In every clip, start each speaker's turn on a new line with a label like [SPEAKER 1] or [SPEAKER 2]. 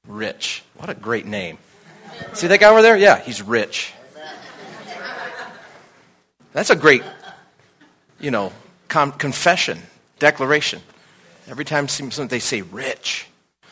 [SPEAKER 1] Rich. What a great name. See that guy over there? Yeah, he's rich. That's a great, confession, declaration. Every time they say rich.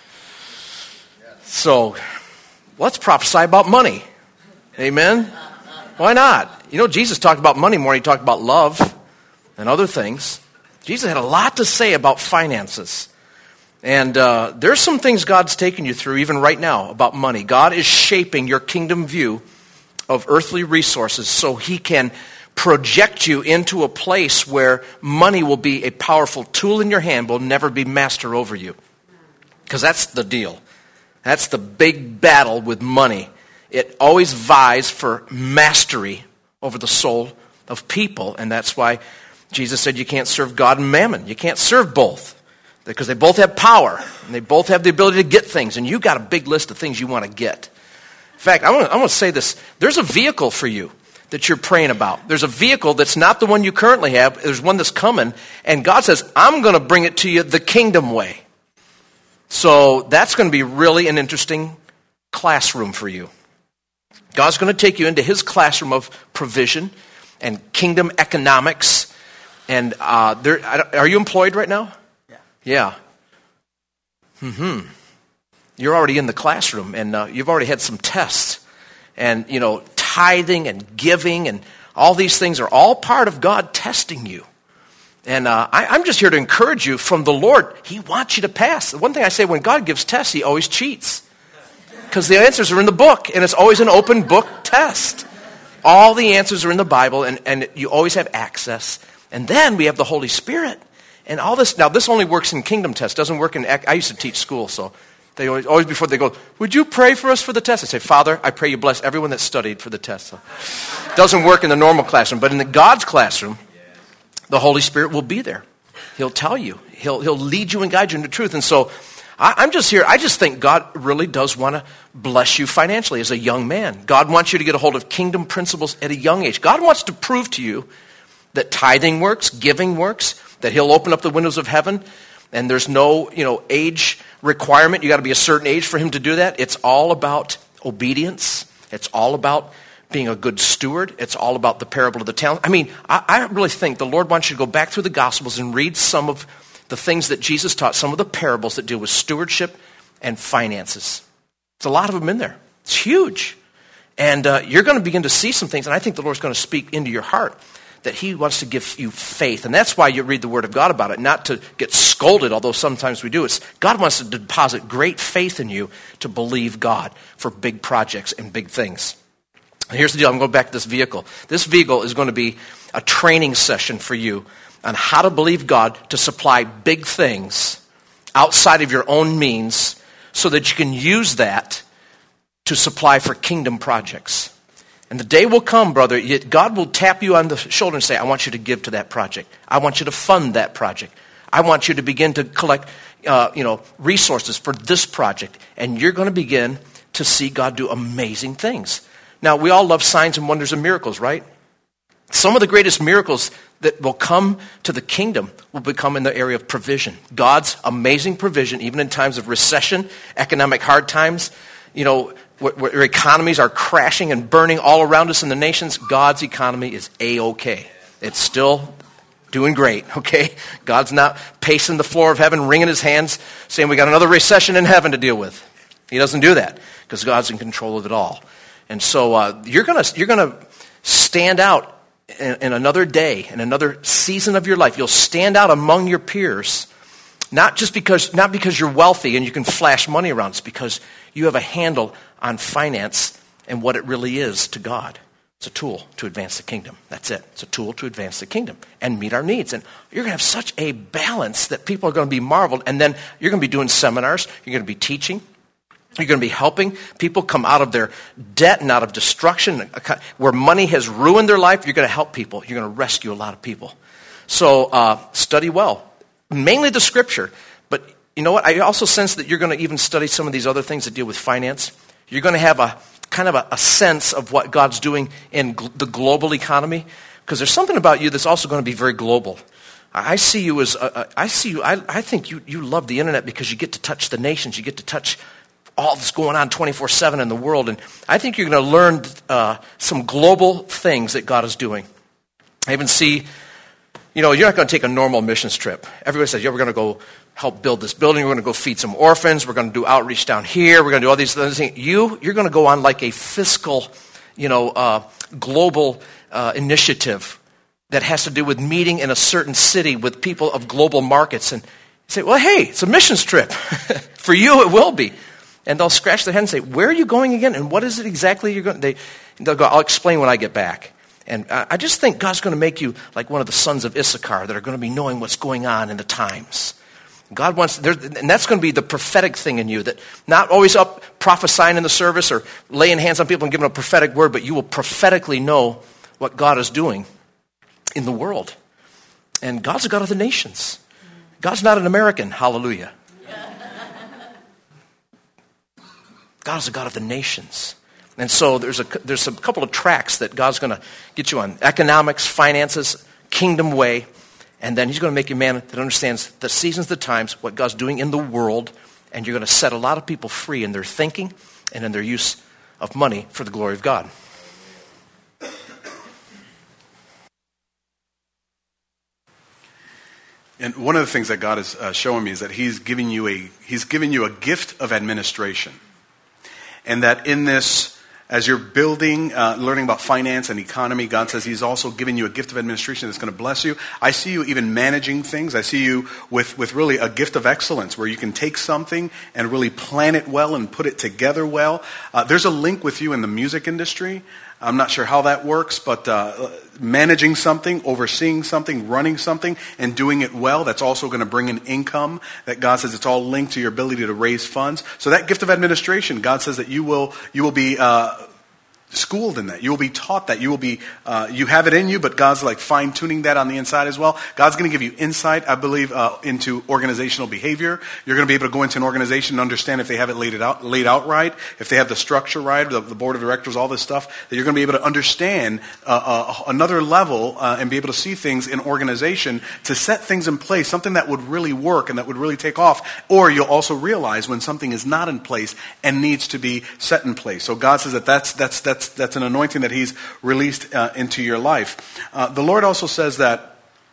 [SPEAKER 1] So let's prophesy about money. Amen? Why not? Jesus talked about money more than he talked about love and other things. Jesus had a lot to say about finances. And there's some things God's taking you through even right now about money. God is shaping your kingdom view of earthly resources so he can project you into a place where money will be a powerful tool in your hand, but will never be master over you. Because that's the deal. That's the big battle with money. It always vies for mastery over the soul of people. And that's why Jesus said you can't serve God and mammon. You can't serve both. Because they both have power. And they both have the ability to get things. And you've got a big list of things you want to get. In fact, I want to say this. There's a vehicle for you that you're praying about. There's a vehicle that's not the one you currently have. There's one that's coming. And God says, I'm going to bring it to you the kingdom way. So that's going to be really an interesting classroom for you. God's going to take you into his classroom of provision and kingdom economics. And are you employed right now? Yeah. You're already in the classroom, and you've already had some tests. And, tithing and giving and all these things are all part of God testing you. And I'm just here to encourage you from the Lord. He wants you to pass. The one thing I say, when God gives tests, he always cheats. Because the answers are in the book, and it's always an open book test. All the answers are in the Bible, and you always have access. And then we have the Holy Spirit. And all this, now this only works in kingdom tests, doesn't work in, I used to teach school, so they always before they go, would you pray for us for the test? I say, Father, I pray you bless everyone that studied for the test. So, it doesn't work in the normal classroom, but in the God's classroom, the Holy Spirit will be there. He'll tell you. He'll lead you and guide you into truth. And so I'm just here. I just think God really does want to bless you financially as a young man. God wants you to get a hold of kingdom principles at a young age. God wants to prove to you that tithing works, giving works, that he'll open up the windows of heaven, and there's no, age requirement. You got to be a certain age for him to do that. It's all about obedience. It's all about being a good steward. It's all about the parable of the talent. I really think the Lord wants you to go back through the Gospels and read some of the things that Jesus taught, some of the parables that deal with stewardship and finances. There's a lot of them in there. It's huge. And you're going to begin to see some things, and I think the Lord's going to speak into your heart that he wants to give you faith. And that's why you read the Word of God about it, not to get scolded, although sometimes we do. It's God wants to deposit great faith in you to believe God for big projects and big things. And here's the deal. I'm going back to this vehicle. This vehicle is going to be a training session for you on how to believe God to supply big things outside of your own means so that you can use that to supply for kingdom projects. And the day will come, brother, God will tap you on the shoulder and say, I want you to give to that project. I want you to fund that project. I want you to begin to collect resources for this project. And you're going to begin to see God do amazing things. Now, we all love signs and wonders and miracles, right? Some of the greatest miracles that will come to the kingdom will become in the area of provision. God's amazing provision, even in times of recession, economic hard times, where economies are crashing and burning all around us in the nations, God's economy is A-okay. It's still doing great, okay? God's not pacing the floor of heaven, wringing his hands, saying we got another recession in heaven to deal with. He doesn't do that because God's in control of it all. And so you're gonna stand out in another day, in another season of your life. You'll stand out among your peers, not because you're wealthy and you can flash money around. It's because you have a handle on finance and what it really is to God. It's a tool to advance the kingdom. That's it. It's a tool to advance the kingdom and meet our needs. And you're going to have such a balance that people are going to be marveled. And then you're going to be doing seminars. You're going to be teaching. You're going to be helping people come out of their debt and out of destruction. Where money has ruined their life, you're going to help people. You're going to rescue a lot of people. So study well. Mainly the scripture. But you know what? I also sense that you're going to even study some of these other things that deal with finance. You're going to have a kind of a sense of what God's doing in the global economy. Because there's something about you that's also going to be very global. I see you as, I think you love the internet because you get to touch the nations. You get to touch all that's going on 24/7 in the world. And I think you're going to learn some global things that God is doing. I even see, you're not going to take a normal missions trip. Everybody says, yeah, we're going to go help build this building. We're going to go feed some orphans. We're going to do outreach down here. We're going to do all these other things. You're going to go on like a fiscal, global initiative that has to do with meeting in a certain city with people of global markets. And you say, well, hey, it's a missions trip. For you, it will be. And they'll scratch their head and say, where are you going again? And what is it exactly you're going? They'll go, I'll explain when I get back. And I just think God's going to make you like one of the sons of Issachar that are going to be knowing what's going on in the times. God wants, and that's going to be the prophetic thing in you, that not always up prophesying in the service or laying hands on people and giving a prophetic word, but you will prophetically know what God is doing in the world. And God's a God of the nations. God's not an American. Hallelujah. God is a God of the nations. And so there's a couple of tracks that God's going to get you on. Economics, finances, kingdom way. And then he's going to make you a man that understands the seasons, the times, what God's doing in the world. And you're going to set a lot of people free in their thinking and in their use of money for the glory of God.
[SPEAKER 2] And one of the things that God is showing me is that He's given you a gift of administration. And that in this, as you're building, learning about finance and economy, God says He's also given you a gift of administration that's going to bless you. I see you even managing things. I see you with really a gift of excellence where you can take something and really plan it well and put it together well. There's a link with you in the music industry. I'm not sure how that works, but managing something, overseeing something, running something, and doing it well, that's also going to bring in income. That God says it's all linked to your ability to raise funds. So that gift of administration, God says that you will be schooled in that. You will be taught that. You will be, you have it in you, but God's like fine-tuning that on the inside as well. God's going to give you insight, I believe, into organizational behavior. You're going to be able to go into an organization and understand if they have it laid out right, if they have the structure right, the board of directors, all this stuff, that you're going to be able to understand another level and be able to see things in organization to set things in place, something that would really work and that would really take off. Or you'll also realize when something is not in place and needs to be set in place. So God says that that's an anointing that He's released into your life. The Lord also says that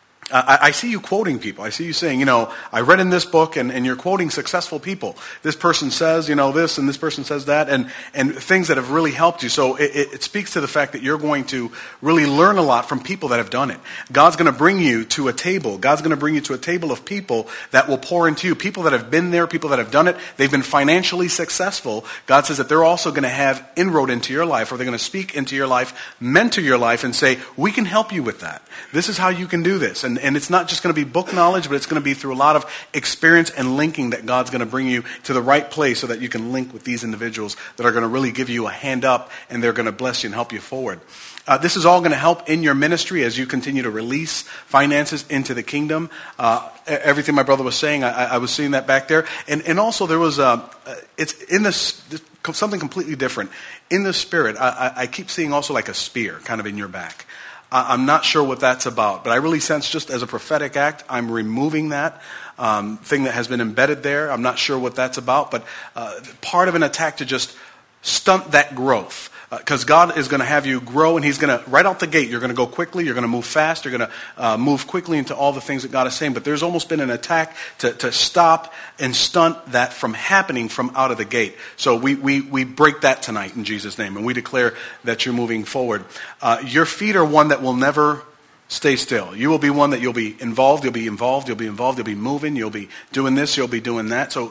[SPEAKER 2] I see you quoting people. I see you saying, I read in this book, and you're quoting successful people. This person says, this, and this person says that, and things that have really helped you. So it speaks to the fact that you're going to really learn a lot from people that have done it. God's going to bring you to a table. God's going to bring you to a table of people that will pour into you. People that have been there, people that have done it. They've been financially successful. God says that they're also going to have inroad into your life, or they're going to speak into your life, mentor your life, and say, we can help you with that. This is how you can do this. And it's not just going to be book knowledge, but it's going to be through a lot of experience and linking that God's going to bring you to the right place so that you can link with these individuals that are going to really give you a hand up, and they're going to bless you and help you forward. This is all going to help in your ministry as you continue to release finances into the kingdom. Everything my brother was saying, I was seeing that back there. And also there was, it's in this something completely different. In the spirit, I keep seeing also like a spear kind of in your back. I'm not sure what that's about, but I really sense just as a prophetic act, I'm removing that thing that has been embedded there. I'm not sure what that's about, but part of an attack to just stunt that growth. Because God is going to have you grow, and He's going to, right out the gate, you're going to go quickly, you're going to move fast, you're going to move quickly into all the things that God is saying. But there's almost been an attack to stop and stunt that from happening from out of the gate. So we break that tonight in Jesus' name, and we declare that you're moving forward. Your feet are one that will never stay still. You will be one that you'll be involved, you'll be moving, you'll be doing this, you'll be doing that. So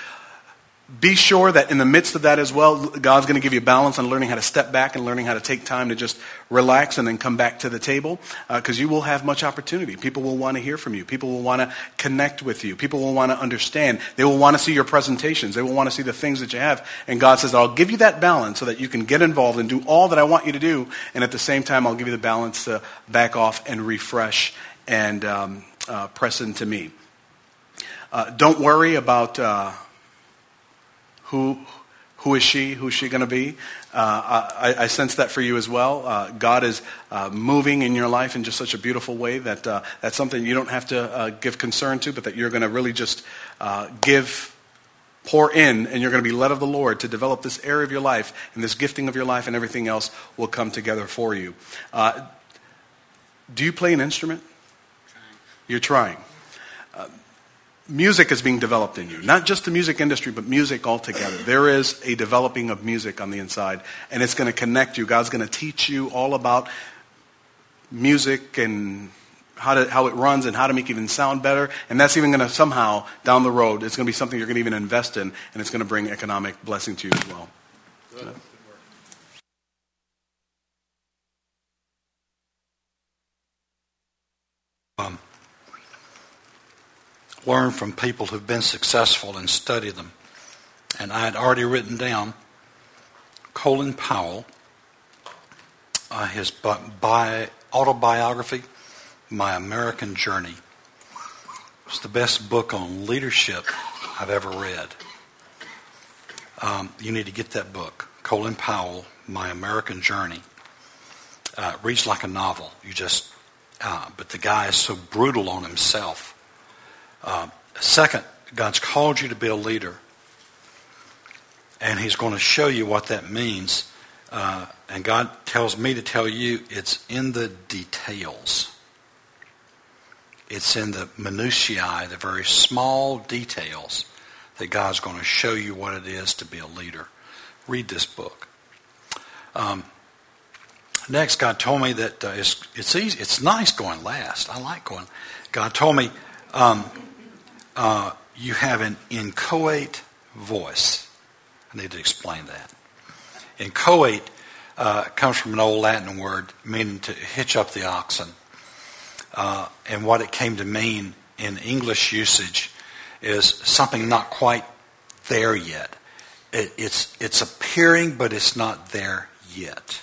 [SPEAKER 2] be sure that in the midst of that as well, God's going to give you balance on learning how to step back and learning how to take time to just relax and then come back to the table, because you will have much opportunity. People will want to hear from you. People will want to connect with you. People will want to understand. They will want to see your presentations. They will want to see the things that you have. And God says, I'll give you that balance so that you can get involved and do all that I want you to do. And at the same time, I'll give you the balance to back off and refresh and press into me. Don't worry about who is she? Who's she going to be? I sense that for you as well. God is moving in your life in just such a beautiful way that that's something you don't have to give concern to, but that you're going to really just give pour in, and you're going to be led of the Lord to develop this area of your life, and this gifting of your life, and everything else will come together for you. Do you play an instrument? You're trying. Music is being developed in you. Not just the music industry, but music altogether. There is a developing of music on the inside, and it's going to connect you. God's going to teach you all about music and how it runs and how to make it even sound better. And that's even going to somehow, down the road, it's going to be something you're going to even invest in, and it's going to bring economic blessing to you as well.
[SPEAKER 1] Good.
[SPEAKER 3] Learn from people who've been successful and study them. And I had already written down Colin Powell, his autobiography, My American Journey. It's the best book on leadership I've ever read. You need to get that book, Colin Powell, My American Journey. It reads like a novel. But the guy is so brutal on himself. Second, God's called you to be a leader. And he's going to show you what that means. And God tells me to tell you it's in the details. It's in the minutiae, the very small details, that God's going to show you what it is to be a leader. Read this book. Next, God told me that it's easy. It's nice going last. I like going. God told me you have an inchoate voice. I need to explain that. Inchoate comes from an old Latin word meaning to hitch up the oxen. And what it came to mean in English usage is something not quite there yet. It's appearing, but it's not there yet.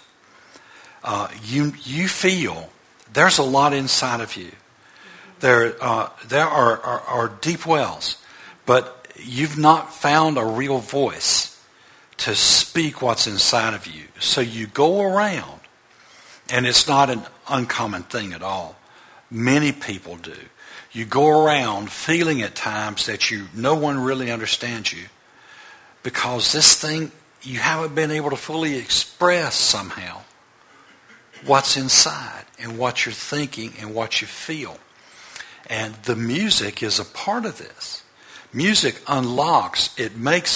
[SPEAKER 3] You feel there's a lot inside of you. There are deep wells, but you've not found a real voice to speak what's inside of you. So you go around, and it's not an uncommon thing at all. Many people do. You go around feeling at times that no one really understands you because this thing, you haven't been able to fully express somehow what's inside and what you're thinking and what you feel. And the music is a part of this. Music unlocks, it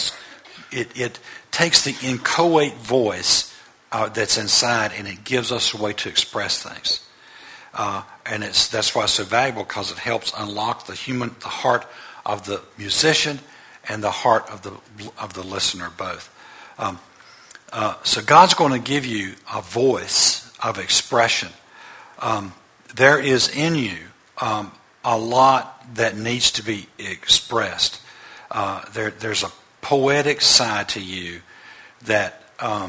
[SPEAKER 3] takes the inchoate voice that's inside and it gives us a way to express things. And that's why it's so valuable, because it helps unlock the heart of the musician and the heart of the listener both. So God's going to give you a voice of expression. There is in you a lot that needs to be expressed. There's a poetic side to you that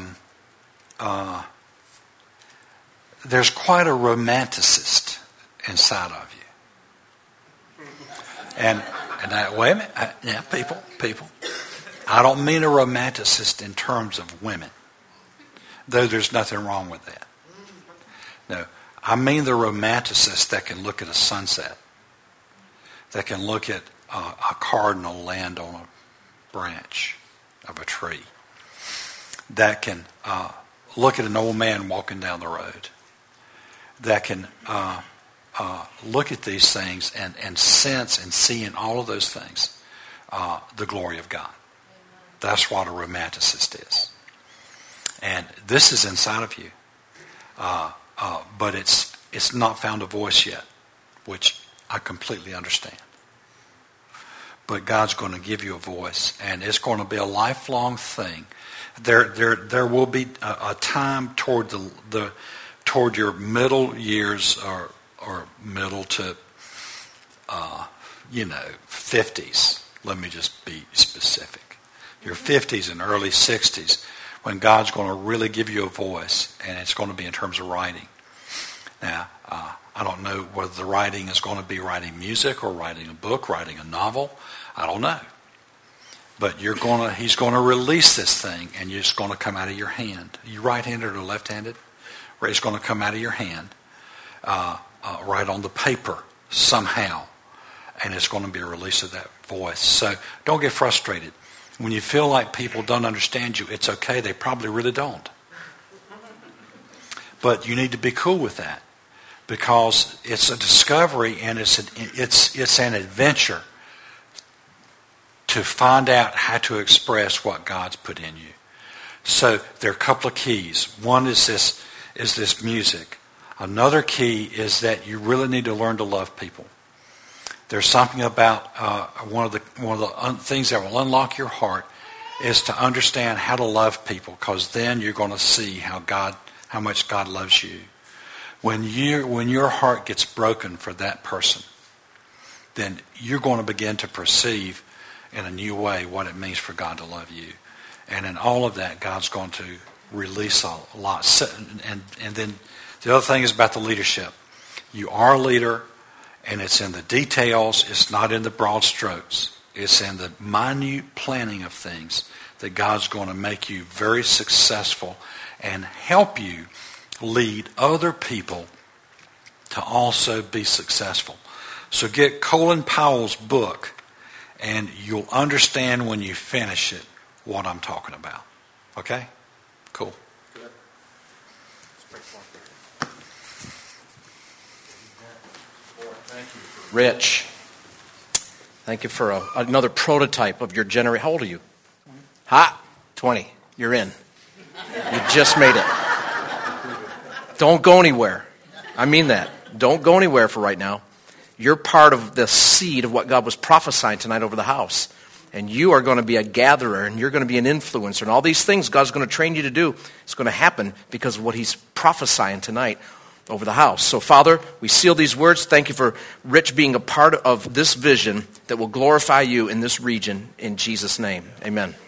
[SPEAKER 3] there's quite a romanticist inside of you. And wait a minute, people. I don't mean a romanticist in terms of women, though there's nothing wrong with that. No, I mean the romanticist that can look at a sunset, that can look at a cardinal land on a branch of a tree, that can look at an old man walking down the road, that can look at these things and sense and see in all of those things the glory of God. That's what a romanticist is. And this is inside of you. But it's not found a voice yet, which I completely understand. But God's going to give you a voice, and it's going to be a lifelong thing. There will be a time toward your middle years or middle to 50s. Let me just be specific. Your 50s and early 60s, when God's going to really give you a voice, and it's going to be in terms of writing. Now, I don't know whether the writing is going to be writing music or writing a book, writing a novel. I don't know. But he's going to release this thing, and it's going to come out of your hand. Are you right-handed or left-handed? It's going to come out of your hand, right on the paper somehow, and it's going to be a release of that voice. So don't get frustrated. When you feel like people don't understand you, it's okay. They probably really don't. But you need to be cool with that, because it's a discovery and it's an adventure to find out how to express what God's put in you. So there are a couple of keys. One is this music. Another key is that you really need to learn to love people. There's something about one of the things that will unlock your heart is to understand how to love people, because then you're going to see how much God loves you. When your heart gets broken for that person, then you're going to begin to perceive in a new way what it means for God to love you. And in all of that, God's going to release a lot. And then the other thing is about the leadership. You are a leader, and it's in the details. It's not in the broad strokes. It's in the minute planning of things that God's going to make you very successful and help you lead other people to also be successful. So get Colin Powell's book, and you'll understand when you finish it what I'm talking about. Okay? Cool.
[SPEAKER 1] Good. Rich, thank you for another prototype of your generation. How old are you? 20. You're in. You just made it. Don't go anywhere. I mean that. Don't go anywhere for right now. You're part of the seed of what God was prophesying tonight over the house. And you are going to be a gatherer, and you're going to be an influencer. And all these things God's going to train you to do, it's going to happen because of what he's prophesying tonight over the house. So, Father, we seal these words. Thank you for Rich being a part of this vision that will glorify you in this region. In Jesus' name, amen.